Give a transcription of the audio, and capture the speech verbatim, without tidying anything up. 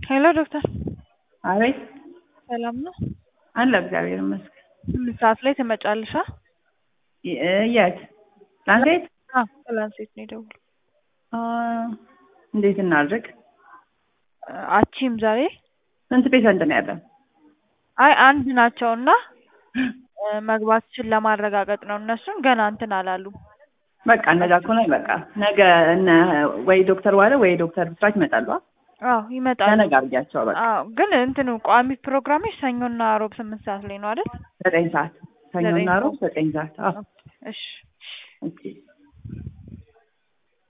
ሄሎ ዶክተር አቤት ሰላም ነው? አለ እግዚአብሔር ይመስገን። ስምንት ሰዓት ላይ ትመጫለሽ? የት ላንሴት? አዎ ላንሴት ነው የደወልኩት። እንዴት እናድርግ? አቺም ዛሬ ስንት ፔሸንት ነው ያለው? አይ አንድ ናቸውና መግባትሽን ለማረጋገጥ ነው። እነሱን ገና እንትን አላሉም። በቃ እንደዛ ከሆነ በቃ ነገ እነ ወይ ዶክተር ዋለ ወይ ዶክተር ብስራት ይመጣሉ። አዎ ይመጣሉ። ነገ አድርጊያቸው በቃ። አዎ ግን እንትኑ ቋሚ ፕሮግራምሽ ሰኞና ሮብ ስምንት ሰዓት ላይ ነው አይደል? ዘጠኝ ሰዓት ሰኞና ሮብ ዘጠኝ ሰዓት። አዎ እሺ እሺ